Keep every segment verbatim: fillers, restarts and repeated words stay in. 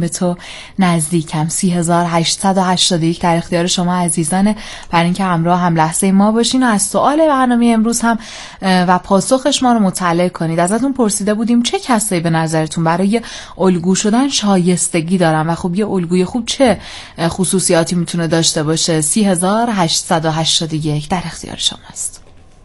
به تو نزدیکم. سی هزار و هشتصد و هشتاد و یک در اختیار شما عزیزانه، برای اینکه همراه هم لحظه ما باشین و از سوال برنامه امروز هم و پاسخش ما رو مطلع کنید. ازتون پرسیده بودیم چه کسایی به نظرتون برای الگو شدن شایستگی دارن و خب یه الگوی خوب چه خصوصیاتی میتونه داشته باشه. سی هزار و هشتصد و هشتاد و یک در اختیار شماست.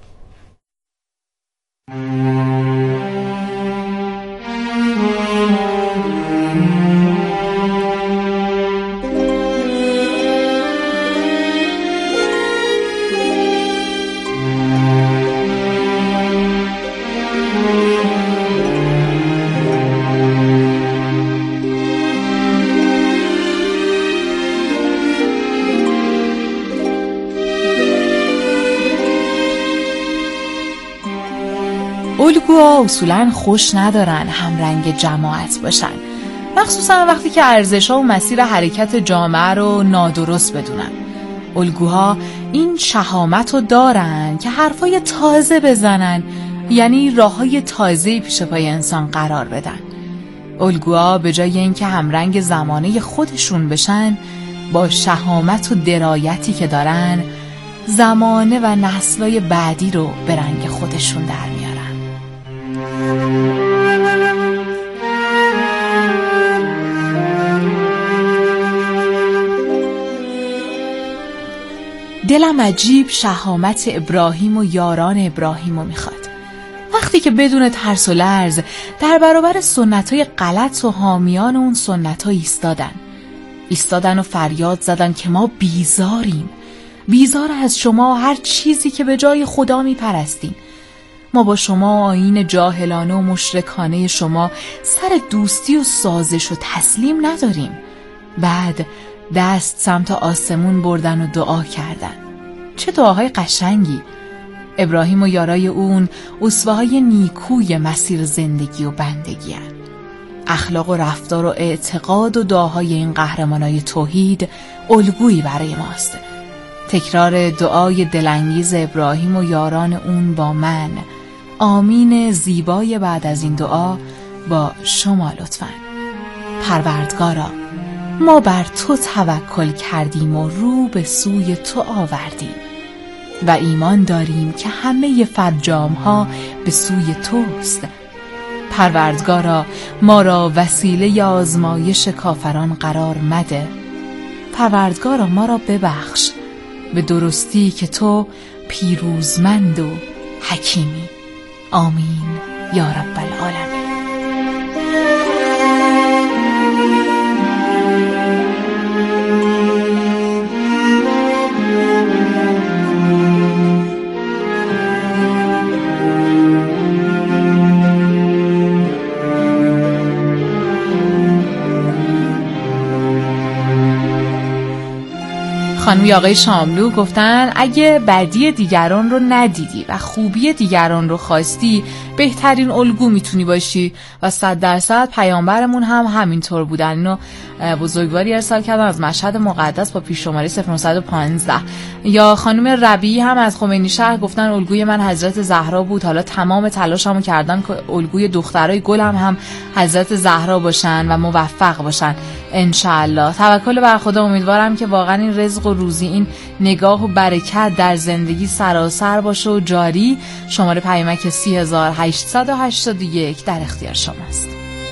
الگوها اصولاً خوش ندارن هم رنگ جماعت باشن، مخصوصاً وقتی که ارزش‌ها و مسیر حرکت جامعه رو نادرست بدونن. الگوها این شهامت رو دارن که حرفای تازه بزنن، یعنی راههای تازه‌ای پیش پای انسان قرار بدن. الگوها به جای اینکه هم رنگ زمانه خودشون بشن، با شهامت و درایتی که دارن زمانه و نسل‌های بعدی رو به رنگ خودشون در میارن. دلم عجیب شهامت ابراهیم و یاران ابراهیم رو میخواد، وقتی که بدون ترس و لرز در برابر سنت‌های غلط و حامیان اون سنت‌ها ایستادن ایستادن و فریاد زدن که ما بیزاریم، بیزار از شما و هر چیزی که به جای خدا میپرستین. ما با شما آیین جاهلانه و مشرکانه شما سر دوستی و سازش و تسلیم نداریم. بعد دست سمت آسمون بردن و دعا کردن. چه دعاهای قشنگی! ابراهیم و یارای اون اسوه‌های نیکوی مسیر زندگی و بندگی هن. اخلاق و رفتار و اعتقاد و دعاهای این قهرمانای توحید الگویی برای ماست. تکرار دعای دلانگیز ابراهیم و یاران اون با من، آمین زیبای بعد از این دعا با شما لطفاً. پروردگارا، ما بر تو توکل کردیم و رو به سوی تو آوردیم و ایمان داریم که همه فرجام ها به سوی توست. پروردگارا، ما را وسیله آزمایش کافران قرار مده. پروردگارا، ما را ببخش به درستی که تو پیروزمند و حکیمی. آمین یا رب العالمین. خانمی آقای شاملو گفتن اگه بدی دیگران رو ندیدی و خوبی دیگران رو خواستی، بهترین الگو میتونی باشی و صد درصد پیامبرمون هم همینطور بودن. اینو بزرگواری ارسال کردن از مشهد مقدس با پیش شماره صفر نه یک پنج. یا خانم ربیعی هم از خمینی شهر گفتن الگوی من حضرت زهرا بود، حالا تمام تلاشمو کردم که الگوی دخترای گلم هم حضرت زهرا باشن و موفق باشن انشالله. توکل بر خدا. امیدوارم که واقعا این رزق و روزی، این نگاه و برکت در زندگی سراسر باشه و جاری. شماره پیامک سی هزار و هشتصد و هشتاد و یک در اختیار شماست.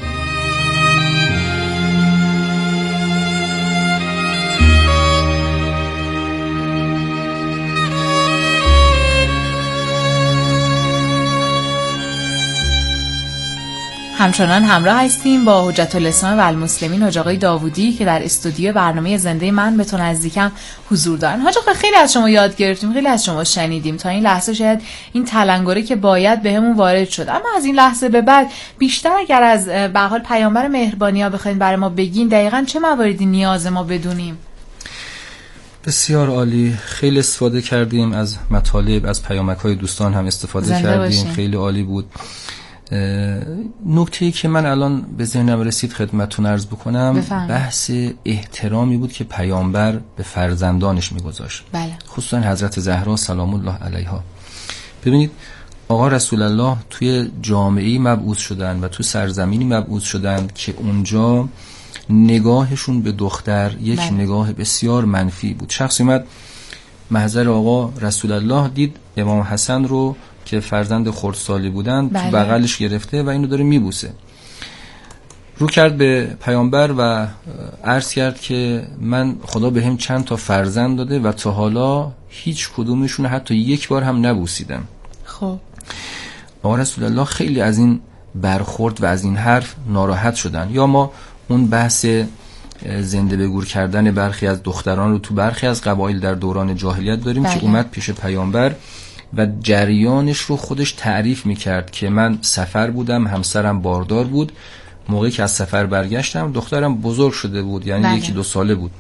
همچنان همراه هستیم با حجت الاسلام و المسلمین حاج آقای داوودی که در استودیو برنامه زنده من به تو نزدیکم حضور دارن. حاج آقا، خیلی از شما یاد گرفتیم، خیلی از شما شنیدیم تا این لحظه. شاید این تلنگره که باید بهمون وارد شد، اما از این لحظه به بعد بیشتر اگر از به حال پیامبر مهربانی‌ها بخواید برای ما بگین، دقیقاً چه مواردی نیاز ما بدونیم؟ بسیار عالی، خیلی استفاده کردیم از مطالب، از پیامک‌های دوستان هم استفاده کردیم باشیم. خیلی عالی بود. نکته‌ای که من الان به ذهنم رسید خدمتتون عرض بکنم، بفهم. بحث احترامی بود که پیامبر به فرزندانش میگذاشت، بله. خصوصا حضرت زهرا سلام الله علیها. ببینید آقا رسول الله توی جامعه‌ای مبعوث شدن و تو سرزمینی مبعوث شدن که اونجا نگاهشون به دختر یک بله. نگاه بسیار منفی بود. شخصی اومد محضر آقا رسول الله دید امام حسن رو که فرزند خردسالی بودن بله. تو بغلش گرفته و اینو داره میبوسه. رو کرد به پیامبر و عرض کرد که من خدا به هم چند تا فرزند داده و تا حالا هیچ کدومشون حتی یک بار هم نبوسیدم. خب آقا رسول الله خیلی از این برخورد و از این حرف ناراحت شدن. یا ما اون بحث زنده به گور کردن برخی از دختران رو تو برخی از قبایل در دوران جاهلیت داریم بله. که اومد پیش پیامبر و جریانش رو خودش تعریف میکرد که من سفر بودم، همسرم باردار بود، موقعی که از سفر برگشتم دخترم بزرگ شده بود، یعنی بله. یکی دو ساله بود.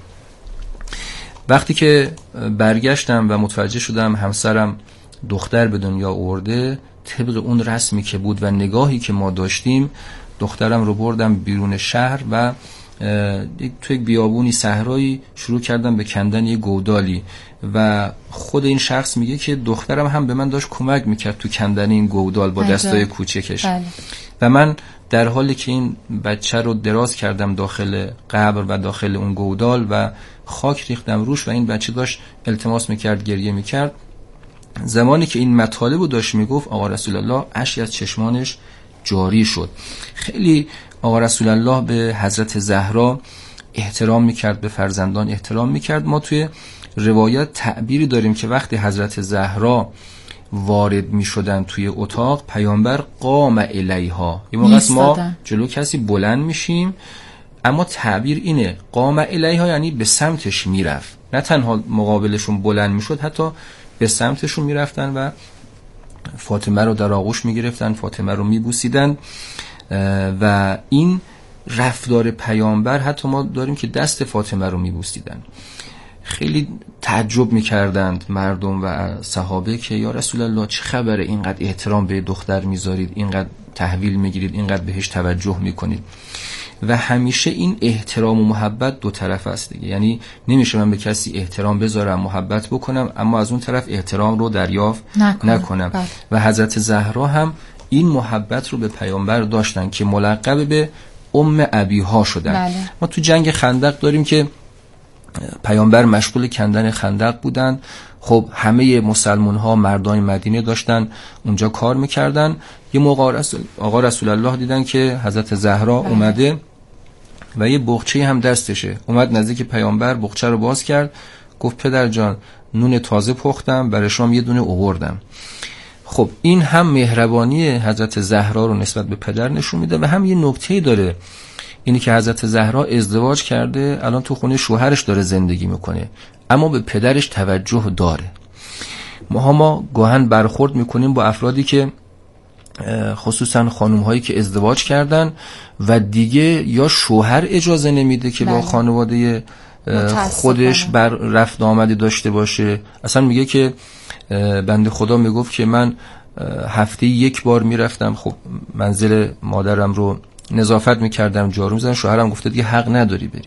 وقتی که برگشتم و متوجه شدم همسرم دختر به دنیا آورده، طبق اون رسمی که بود و نگاهی که ما داشتیم دخترم رو بردم بیرون شهر و تو یک بیابونی صحرایی شروع کردم به کندن یک گودالی و خود این شخص میگه که دخترم هم به من داشت کمک میکرد تو کندن این گودال با دستای کوچکش بله. و من در حالی که این بچه رو دراز کردم داخل قبر و داخل اون گودال و خاک ریختم روش و این بچه داشت التماس میکرد، گریه میکرد. زمانی که این مطالب رو داشت میگفت آقا رسول الله اشک از چشمانش جاری شد. خیلی آقا رسول الله به حضرت زهرا احترام میکرد، به فرزندان احترام میکرد. ما توی روایات تعبیری داریم که وقتی حضرت زهرا وارد میشدن توی اتاق پیامبر قام الیها، یه موقع ما جلو کسی بلند میشیم اما تعبیر اینه قام الیها یعنی به سمتش میرفت، نه تنها مقابلشون بلند میشد حتی به سمتشون میرفتن و فاطمه رو در آغوش میگرفتن، فاطمه رو میبوسیدن و این رفتار پیامبر حتی ما داریم که دست فاطمه رو میبوسیدن. خیلی تعجب میکردند مردم و صحابه که یا رسول الله چه خبره، اینقدر احترام به دختر میذارید، اینقدر تحویل میگیرید، اینقدر بهش توجه میکنید. و همیشه این احترام و محبت دو طرف است دیگه، یعنی نمیشه من به کسی احترام بذارم محبت بکنم اما از اون طرف احترام رو دریافت نکنم, نکنم. بله. و حضرت زهرا هم این محبت رو به پیامبر داشتن که ملقب به ام ابیها شدن. بله. ما تو جنگ خندق داریم که پیامبر مشغول کندن خندق بودن. خب همه مسلمان ها مردان مدینه داشتن اونجا کار میکردن. یه موقع رسول آقا رسول الله دیدن که حضرت زهرا بله. اومده و یه بغچه هم دستشه. اومد نزدیک پیامبر، بغچه رو باز کرد، گفت پدر جان نون تازه پختم برای شما یه دونه آوردم. خب این هم مهربانی حضرت زهرا رو نسبت به پدر نشون میده و هم یه نکته داره، اینی که حضرت زهرا ازدواج کرده، الان تو خونه شوهرش داره زندگی میکنه اما به پدرش توجه داره. ما ما گاهن برخورد میکنیم با افرادی که خصوصا خانم هایی که ازدواج کردن و دیگه یا شوهر اجازه نمیده که بله. با خانواده خودش بر رفت آمدی داشته باشه. اصلا میگه که بنده خدا میگفت که من هفته یک بار میرفتم خب منزل مادرم رو نظافت میکردم، جارو میزدم، شوهرم گفته دیگه حق نداری بری،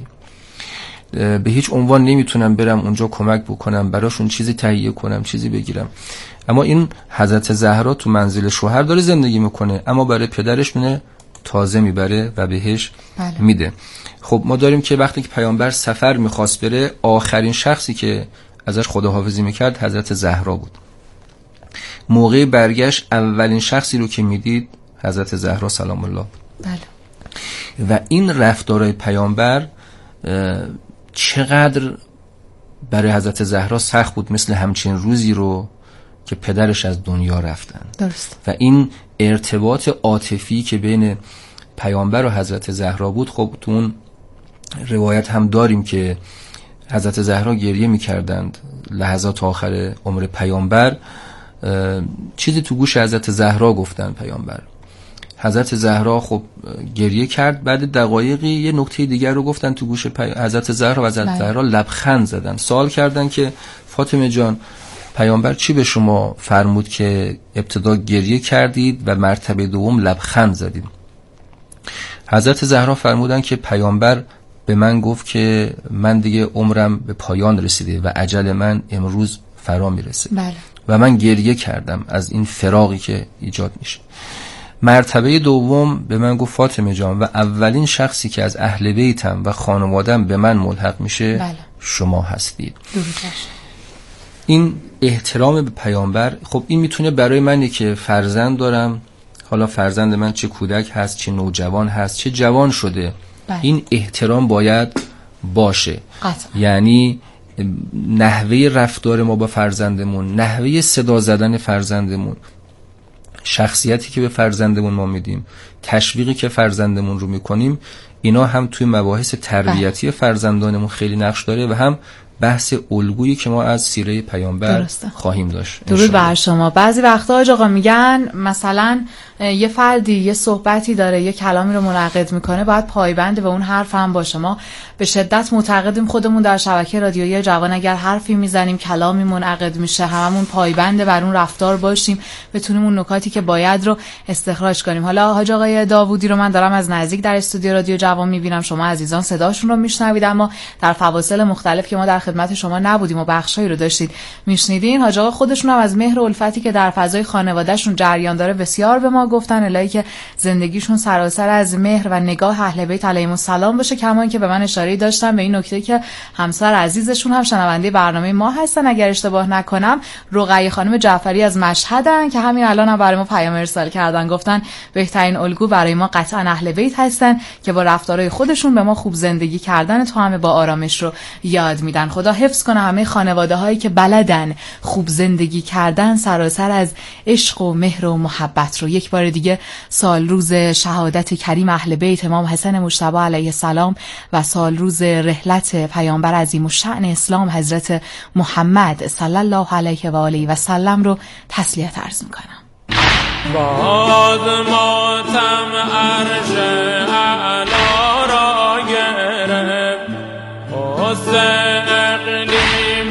به هیچ عنوان نمیتونم برم اونجا کمک بکنم، براشون چیزی تهیه کنم، چیزی بگیرم. اما این حضرت زهرا تو منزل شوهر داره زندگی میکنه اما برای پدرش مینه تازه میبره و بهش بله. میده. خب ما داریم که وقتی که پیامبر سفر میخواست بره، آخرین شخصی که ازش خداحافظی میکرد حضرت زهرا بود. موقع برگشت اولین شخصی رو که میدید حضرت زهرا سلام الله بود. بله. و این رفتارهای پیامبر چقدر برای حضرت زهرا سخت بود، مثل همچین روزی رو که پدرش از دنیا رفتن. درست. و این ارتباط عاطفی که بین پیامبر و حضرت زهرا بود، خب تو اون روایت هم داریم که حضرت زهرا گریه می‌کردند لحظات آخر عمر پیامبر. چیزی تو گوش حضرت زهرا گفتن پیامبر، حضرت زهرا خب گریه کرد، بعد دقایقی یه نکته دیگر رو گفتن تو گوش پی... حضرت زهرا و حضرت بله. زهرا لبخند زدن، سوال کردن که فاطمه جان پیامبر چی به شما فرمود که ابتدا گریه کردید و مرتبه دوم لبخند زدید؟ حضرت زهرا فرمودن که پیامبر به من گفت که من دیگه عمرم به پایان رسیده و اجل من امروز فرا میرسه. بله. و من گریه کردم از این فراقی که ایجاد میشه. مرتبه دوم به من گفت فاطمه جان و اولین شخصی که از اهل بیتم و خانوادم به من ملحق میشه بله. شما هستید. این احترام به پیامبر، خب این میتونه برای منی که فرزند دارم، حالا فرزند من چه کودک هست، چه نوجوان هست، چه جوان شده بله. این احترام باید باشه قطعا. یعنی نحوه رفتار ما با فرزندمون، نحوه صدا زدن فرزندمون، شخصیتی که به فرزندمون ما میدیم، تشویقی که فرزندمون رو میکنیم، اینا هم توی مباحث تربیتی فرزندانمون خیلی نقش داره و هم بحث الگویی که ما از سیره پیامبر درسته. خواهیم داشت. درود بر شما. بعضی وقتا آقا میگن مثلا یه فردی یه صحبتی داره، یه کلامی رو منعقد میکنه، باید پایبند به اون حرف هم باشه. ما به شدت معتقدیم خودمون در شبکه رادیویی جوان اگر حرفی میزنیم، کلامی منعقد میشه، هممون پایبند بر اون رفتار باشیم، بتونیم اون نکاتی که باید رو استخراج کنیم. حالا حاج آقای داوودی رو من دارم از نزدیک در استودیو رادیو جوان میبینم، شما عزیزان صداشون رو میشنوید، اما در فواصل مختلف که ما در خدمت شما نبودیم و بخشایی رو داشتید میشنیدین، حاج آقا خودشون هم از مهر و الفتی که در فضای خانوادهشون جریان داره بسیار به ما گفتن، الهی که زندگیشون سراسر از مهر و نگاه اهل بیت علیهم السلام باشه. کما اینکه به من اشاره داشتن به این نکته که همسر عزیزشون هم شنونده برنامه ما هستن، اگر اشتباه نکنم رقیه خانم جعفری از مشهدن که همین الان هم برای ما پیام ارسال کردن، گفتن بهترین الگو برای ما قطعا اهل بیت هستن که با رفتارهای خودشون به ما خوب زندگی کردن تو همه با آرامش رو یاد میدن. خدا حفظ کنه همه خانواده هایی که بلدن خوب زندگی کردن سراسر از عشق و مهر و محبت رو. یک بار دیگه سال روز شهادت کریم اهل بیت امام حسن مجتبی علیه السلام و سال روز رحلت پیامبر عظیم الشأن اسلام حضرت محمد صلی الله علیه و آله و سلم رو تسلیت عرض میکنم. باز ماتم عرش اعلا را گرفت، حسن اقلیم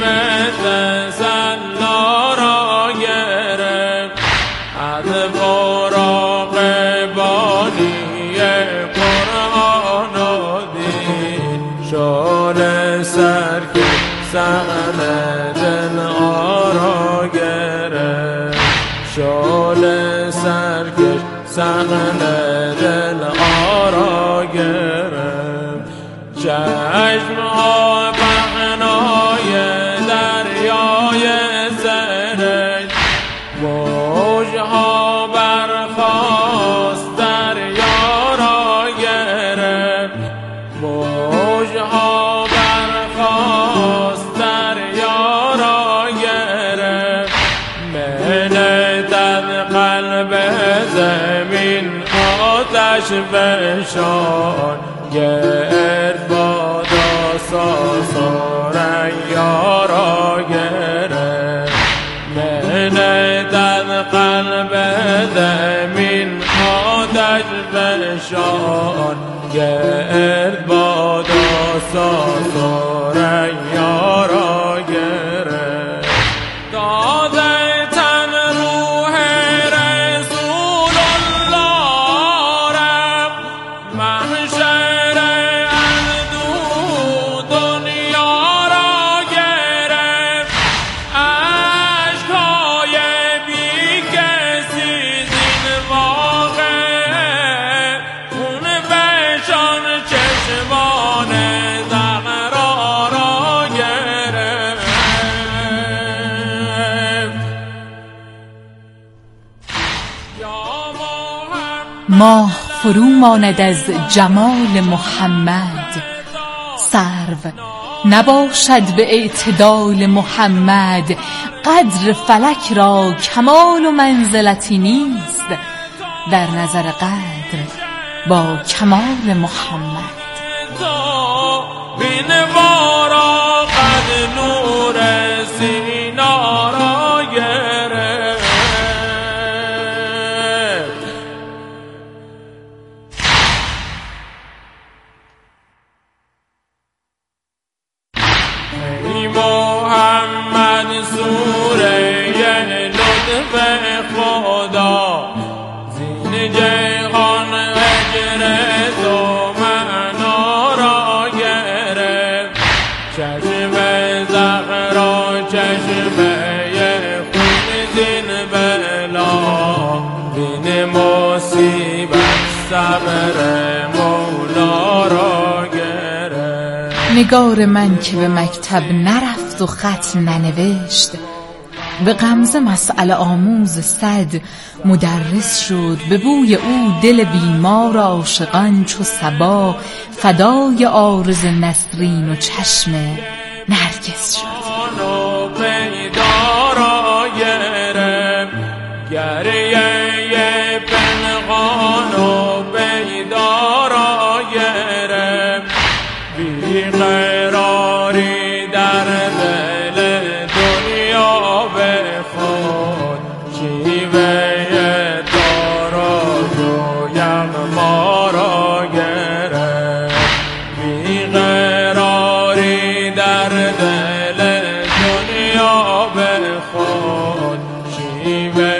تسلا را گرفت، از براق بانی قرآن و دین شال سرک سغن دل آرا گرفت، شال سرکش سغن دل آرا گرفت، چشم ها بغنای دریای زرش، موج ها برخاست دریا را گرفت، موج ها برخاست دریا را گرفت، منتد قلب زمین آتش فشان گرد بادا ساسار یارا گرفت، منتد قلب زمین آتش فشان گرد بادا ساسار یارا گرفت، داده تن روح رسول الله رفت، محشر از دو دنیا را گرفت، اشکای بی کسی زین واقع خون بشان چشمان زهرا را گرفت. ماه فرو ماند از جمال محمد، سرو نباشد به اعتدال محمد، قدر فلک را کمال و منزلتی نیست، در نظر قدر با کمال محمد. بین بارا قد نور سینا را گرفت، ای محمد سوره لطف خدا، زین جهان اجر تو معنا را گرفت، چشم زهرا چشمه خون زین بلا، بین موسی صبر مولا را گرفت. نگار من که به مکتب نرفت و خط ننوشت، به غمزه مسئله آموز صد مدرس شد. به بوی او دل بیمار عاشقان چو صبا، فدای عارض نسرین و چشم نرگس شد. گریه پنهان و بیدار گرفت، بیقراری در دل دنیا به خود، شیوه تاراج و یغما را گرفت. بیقراری در دل دنیا به خود، شیوه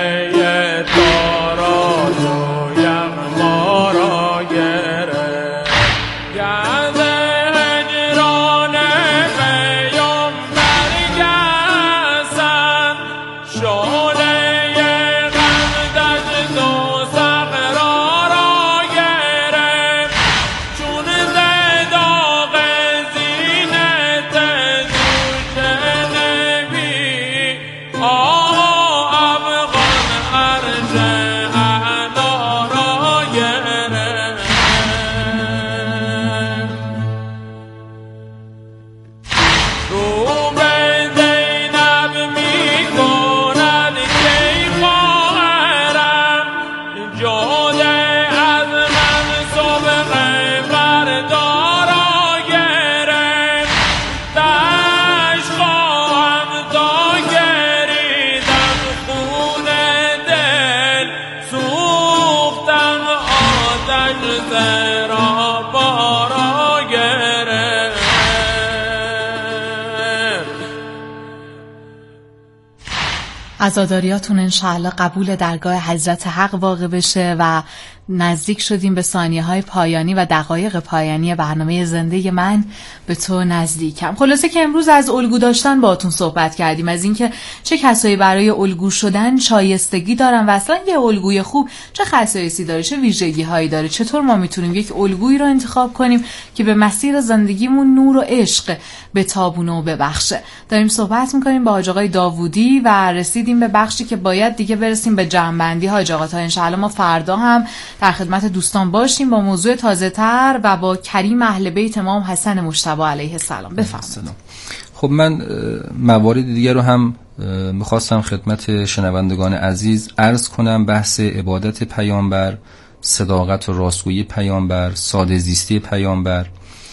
عزاداریاتون انشاءالله قبول درگاه حضرت حق واقع بشه و نزدیک شدیم به ثانیه های پایانی و دقایق پایانی برنامه زنده من به تو نزدیکم. خلاصه که امروز از الگو داشتن باهاتون صحبت کردیم، از اینکه چه کسایی برای الگو شدن شایستگی دارن و اصلا یه الگوی خوب چه خصایصی داره، چه ویژگی هایی داره، چطور ما میتونیم یک الگویی رو انتخاب کنیم که به مسیر زندگیمون نور و عشق بتابونه و ببخشه. داریم صحبت میکنیم با حاج آقای داوودی و رسیدیم به بخشی که باید دیگه برسیم به جمع‌بندی. حاج آقا تا انشاءالله ما فردا هم در خدمت دوستان باشیم با موضوع تازه تر و با کریم اهل بیت امام حسن مجتبی علیه السلام. بفرمایید. خب من موارد دیگر رو هم میخواستم خدمت شنوندگان عزیز عرض کنم. بحث عبادت پیامبر، صداقت و راستگویی پیامبر، ساده زیستی پیامبر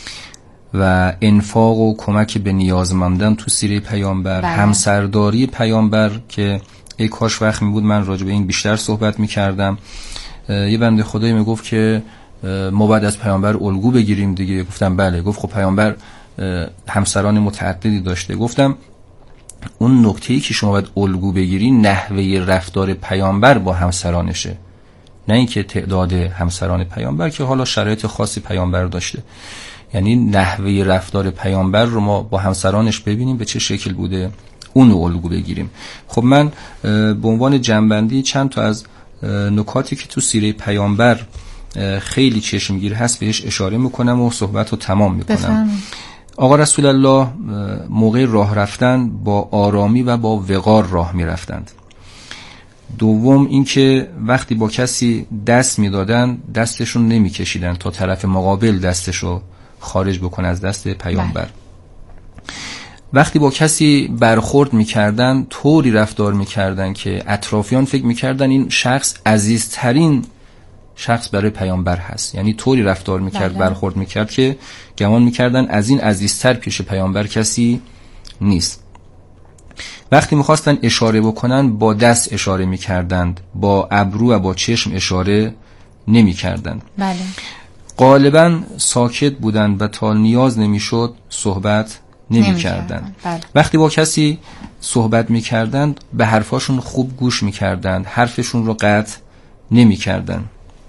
و انفاق و کمک به نیازمندان تو سیره پیامبر، بله. همسرداری پیامبر که ای کاش وقت می بود من راجع به این بیشتر صحبت می کردم. یه بنده خدایی می گفت که ما باید از پیامبر الگو بگیریم دیگه. گفتم بله. گفت خب پیامبر همسران متعددی داشته. گفتم اون نکته‌ای که شما باید الگو بگیری نحوه رفتار پیامبر با همسرانشه، نه اینکه تعداد همسران پیامبر که حالا شرایط خاصی پیامبر داشته. یعنی نحوه رفتار پیامبر رو ما با همسرانش ببینیم به چه شکل بوده، اون رو الگو بگیریم. خب من به عنوان جنبندی چند تا از نکاتی که تو سیره پیامبر خیلی چشمگیر هست بهش اشاره میکنم و صحبت رو تمام میکنم. بفرمایید. آقا رسول الله موقع راه رفتن با آرامی و با وقار راه میرفتند. دوم اینکه وقتی با کسی دست میدادن دستشون نمیکشیدن تا طرف مقابل دستشو خارج بکنه از دست پیامبر. بله. وقتی با کسی برخورد میکردن طوری رفتار میکردن که اطرافیان فکر میکردن این شخص عزیزترین شخص برای پیامبر هست. یعنی طوری رفتار میکرد، بله. برخورد میکرد که گمان میکردن از این عزیزتر پیش پیامبر کسی نیست. وقتی میخواستن اشاره بکنن با دست اشاره میکردند، با ابرو و با چشم اشاره نمیکردند. بله. غالبا ساکت بودند و تا نیاز نمیشد صحبت نمیکردند. بله. وقتی با کسی صحبت میکردند به حرفاشون خوب گوش میکردند، حرفشون رو قطع نمیکردند.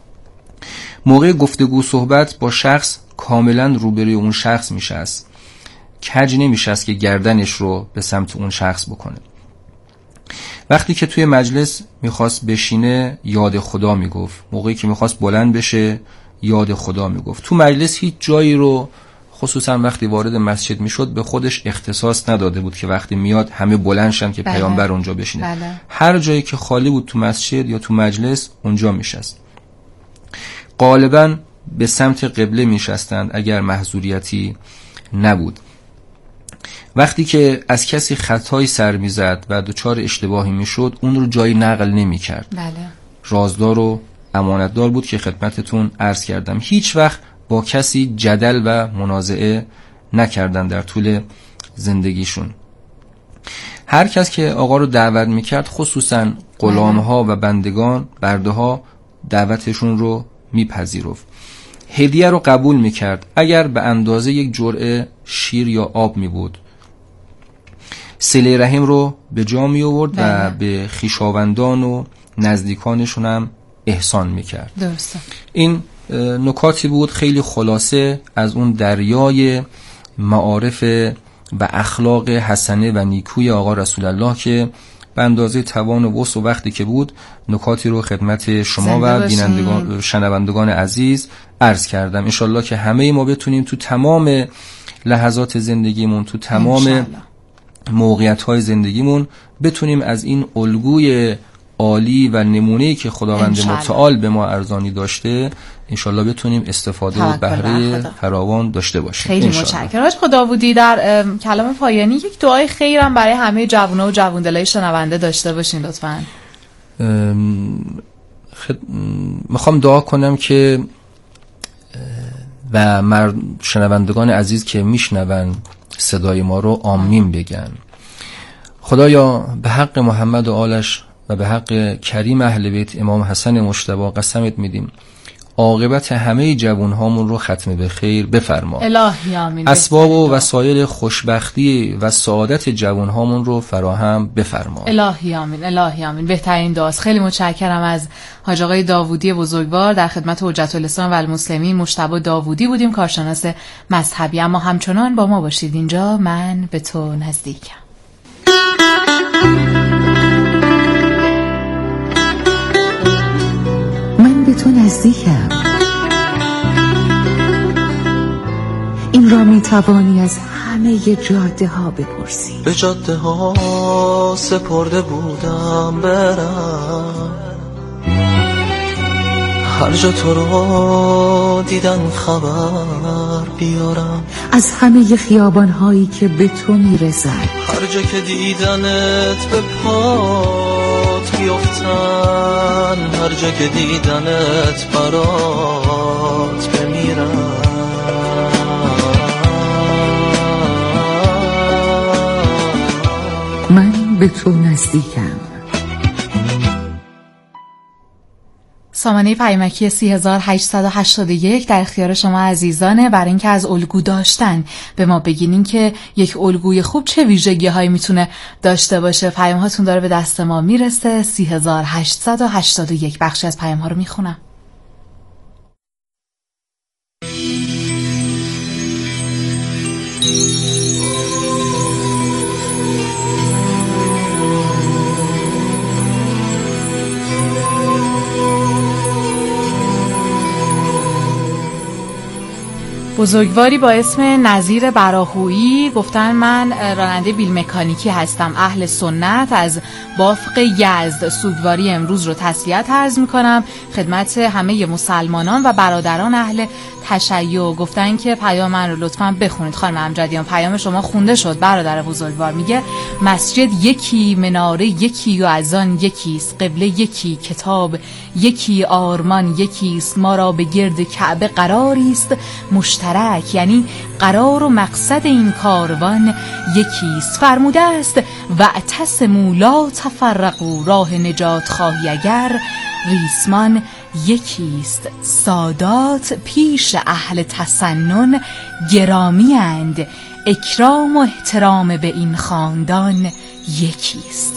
موقع گفتگو صحبت با شخص کاملا روبروی اون شخص میشست، کج نمیشست که گردنش رو به سمت اون شخص بکنه. وقتی که توی مجلس میخواست بشینه یاد خدا میگفت، موقعی که میخواست بلند بشه یاد خدا میگفت. تو مجلس هیچ جایی رو خصوصا وقتی وارد مسجد میشد به خودش اختصاص نداده بود که وقتی میاد همه بلند شن که بله. پیامبر اونجا بشینه. بله. هر جایی که خالی بود تو مسجد یا تو مجلس اونجا میشست. غالبا به سمت قبله میشستند اگر محظوریتی نبود. وقتی که از کسی خطایی سر میزد و دچار اشتباهی میشد اون رو جایی نقل نمیکرد. بله. رازدار و امانتدار بود که خدمتتون عرض کردم. هیچ وقت با کسی جدل و منازعه نکردن در طول زندگیشون. هر کس که آقا رو دعوت میکرد خصوصا غلامها و بندگان برده ها دعوتشون رو میپذیرفت. هدیه رو قبول میکرد اگر به اندازه یک جرعه شیر یا آب میبود. صله رحم رو به جا می آورد و به خویشاوندان و نزدیکانشون هم احسان میکرد. درسته. این نکاتی بود خیلی خلاصه از اون دریای معارف و اخلاق حسنه و نیکوی آقا رسول الله که به اندازه توان و وسع و وقتی که بود نکاتی رو خدمت شما و بینندگان شنوندگان عزیز عرض کردم. انشالله که همه ما بتونیم تو تمام لحظات زندگیمون، تو تمام موقعیت‌های زندگیمون بتونیم از این الگوی عالی و نمونه‌ای که خداوند متعال به ما ارزانی داشته انشالله بتونیم استفاده و بهره فراوان داشته باشیم. خیلی متشکرم. حاج خداوودی در کلام پایانی یک دعای خیرم برای همه جوونا و جووندلای شنونده داشته باشین لطفاً. خد... میخوام دعا کنم که و مرد شنوندگان عزیز که میشنون صدای ما رو آمین بگن. خدایا به حق محمد و آلش و به حق کریم اهل بیت امام حسن مجتبی قسمت میدیم عاقبت همه جوان هامون رو ختم به خیر بفرما. الهی آمین. اسباب و وسایل خوشبختی و سعادت جوان هامون رو فراهم بفرما. الهی آمین. الهی آمین. بهترین دعاست. خیلی متشکرم از حاج آقای داوودی بزرگوار. در خدمت حجت الاسلام و المسلمین مجتبی داوودی بودیم، کارشناس مذهبی. اما همچنان با ما باشید. اینجا من به تو نزدیکم. من به تو نزدیکم. این را می توانی از همه جاده ها بپرسی. به جاده ها سپرده بودم برم، هر جا تو رو دیدن خبر بیارم. از همه خیابان هایی که به تو می رسد، هر جا که دیدنت به پات بیفتن، هر جا که دیدنت برات بمیرم. من به تو نزدیکم. سامانه پیامکی سی هزار و هشتصد و هشتاد و یک در اختیار شما عزیزانه. برای اینکه از الگو داشتن به ما بگین که یک الگوی خوب چه ویژگی هایی میتونه داشته باشه. پیام هاتون داره به دست ما میرسه. سی هزار و هشتصد و هشتاد و یک. بخشی از پیام ها رو میخونم. بزرگواری با اسم نظیر براهویی گفتن من راننده بیل مکانیکی هستم، اهل سنت، از بافق یزد. سوگواری امروز رو تسلیت عرض میکنم خدمت همه مسلمانان و برادران اهل تشیع. گفتن که پیام من رو لطفاً بخونید. خانم امجدیان پیام شما خونده شد. برادر بزرگوار میگه مسجد یکی، مناره یکی و اذان یکیست، قبله یکی، کتاب یکی، آرمان یکیست، ما را به گرد کعبه قراری است مشترک، یعنی قرار و مقصد این کاروان یکیست. فرموده است واعتصموا لا تفرقوا، راه نجات خواهی اگر ریسمان یکیست. سادات پیش اهل تسنن گرامی اند، اکرام و احترام به این خاندان یکیست.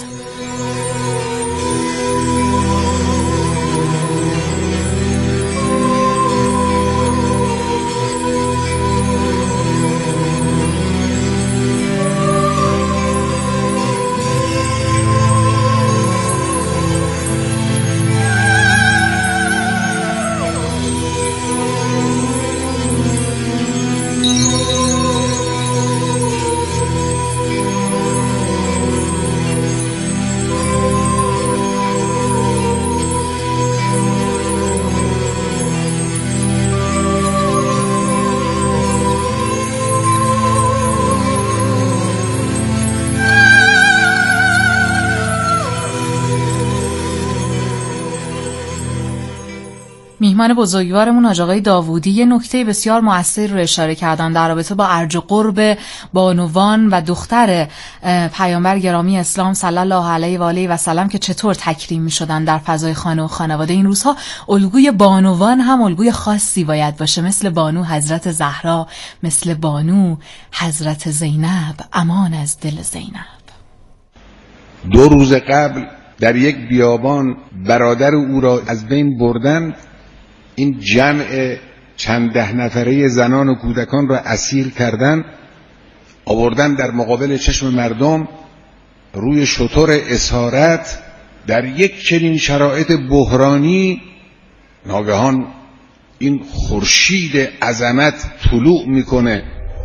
میهمان بزرگوارمون حاج آقای داوودی یه نکته بسیار مؤثری رو اشاره کردن در رابطه با ارج و قرب بانوان و دختر پیامبر گرامی اسلام صلی الله علیه و آله و سلم که چطور تکریم می‌شدن در فضای خانه و خانواده. این روزها الگوی بانوان هم الگوی خاصی باید باشه، مثل بانو حضرت زهرا، مثل بانو حضرت زینب، امان از دل زینب. دو روز قبل در یک بیابان برادر او را از بین بردن، این جمع چند ده نفره زنان و کودکان را اسیر کردن، آوردن در مقابل چشم مردم روی شتر اسارت. در یک چنین شرایط بحرانی ناگهان این خورشید عظمت طلوع میکنه.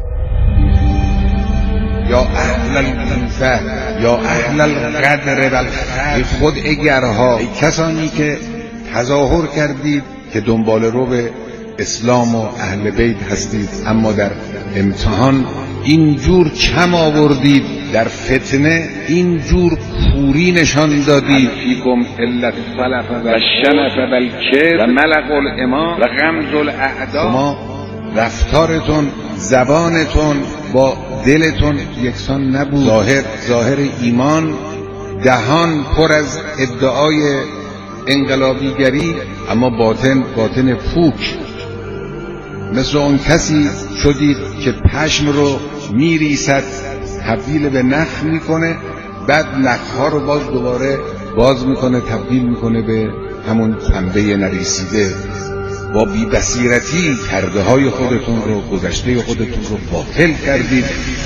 یا اهل القوفه یا اهل القدر والخیر، خود اگرها، ای کسانی که تظاهر کردید که دنبال رو به اسلام و اهل بیت هستید، اما در امتحان اینجور کم آوردید، در فتنه اینجور کوری نشان دادید. فیکم علت الخلف و الشنف و الکبر و ملق الامام و غمز الاعدا. شما رفتارتون، زبانتون با دلتون یکسان نبود. ظاهر ظاهر ایمان، دهان پر از ادعای انقلابیگری، اما باطن باطن پوک. مثل اون کسی شدید که پشم رو میریسد، تبدیل به نخ میکنه، بعد نخها رو باز دوباره باز میکنه، تبدیل میکنه به همون پنبه نریسیده. با بی‌بصیرتی کرده های خودتون رو، گذشته خودتون رو باطل کردید.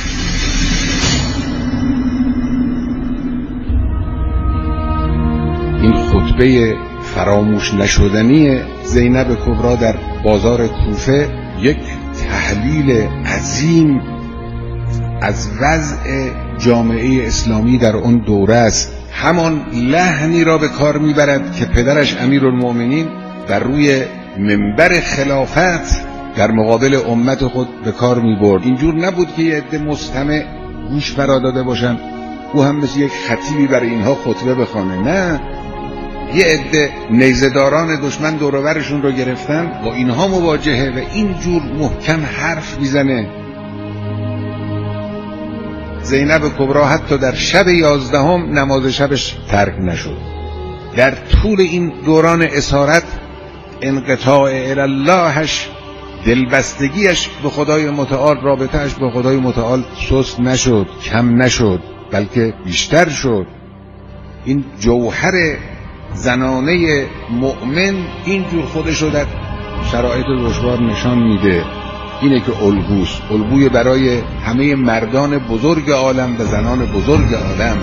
این خطبه فراموش نشدنی زینب کبری در بازار کوفه یک تحلیل عظیم از وضع جامعه اسلامی در اون دوره است. همان لحنی را به کار میبرد که پدرش امیرالمؤمنین در روی منبر خلافت در مقابل امت خود به کار میبرد. اینجور نبود که یه عده مستمع گوش فرا داده باشن، او هم مثل یک خطیبی برای اینها خطبه بخوانه. نه، یه عده نیزه‌داران دشمن دور و برشون رو گرفتن، با اینها مواجهه و اینجور محکم حرف میزنه. زینب کبری حتی در شب یازدهم نماز شبش ترک نشد. در طول این دوران اسارت انقطاع الاللهش، دلبستگیش به خدای متعال، رابطهش به خدای متعال سست نشد، کم نشد، بلکه بیشتر شد. این جوهر زنانه مؤمن اینجور خودش رو در شرایط دشوار نشان میده. اینه که الگوست، الگوی برای همه مردان بزرگ عالم و زنان بزرگ عالم.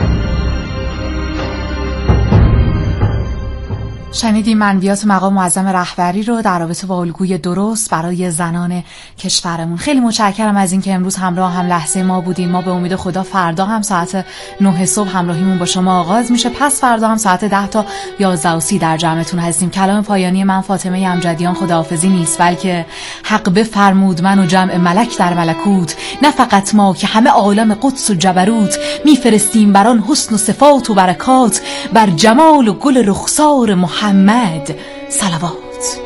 شنیدیم منویات مقام معظم رهبری رو در رابطه با الگوی درست برای زنان کشورمون. خیلی متشکرم از اینکه امروز همراه هم لحظه ما بودین. ما به امید خدا فردا هم ساعت نه صبح همراهیمون با شما آغاز میشه. پس فردا هم ساعت ده تا یازده و سی در جمعتون هستیم. کلام پایانی من فاطمه امجدیان خداحافظی نیست، بلکه حق بفرمود من و جمع ملک در ملکوت، نه فقط ما که همه عالم قدس و جبروت، میفرستیم بر آن حسن و صفات و برکات، بر جمال و گل رخسار محمد محمد صلوات.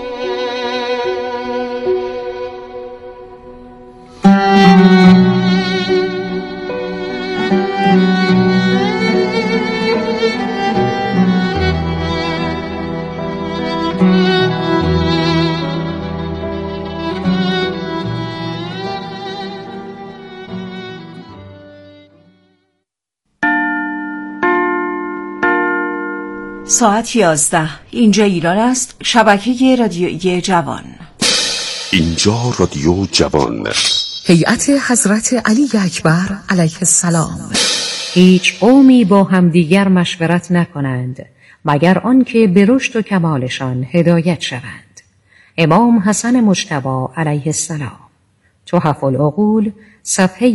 ساعت یازده. اینجا ایران است. شبکه رادیویی جوان. اینجا رادیو جوان. هیئت حضرت علی اکبر علیه السلام. هیچ قومی با همدیگر مشورت نکنند مگر آنکه به رشد و کمالشان هدایت شوند. امام حسن مجتبی علیه السلام. تحف العقول، صفحه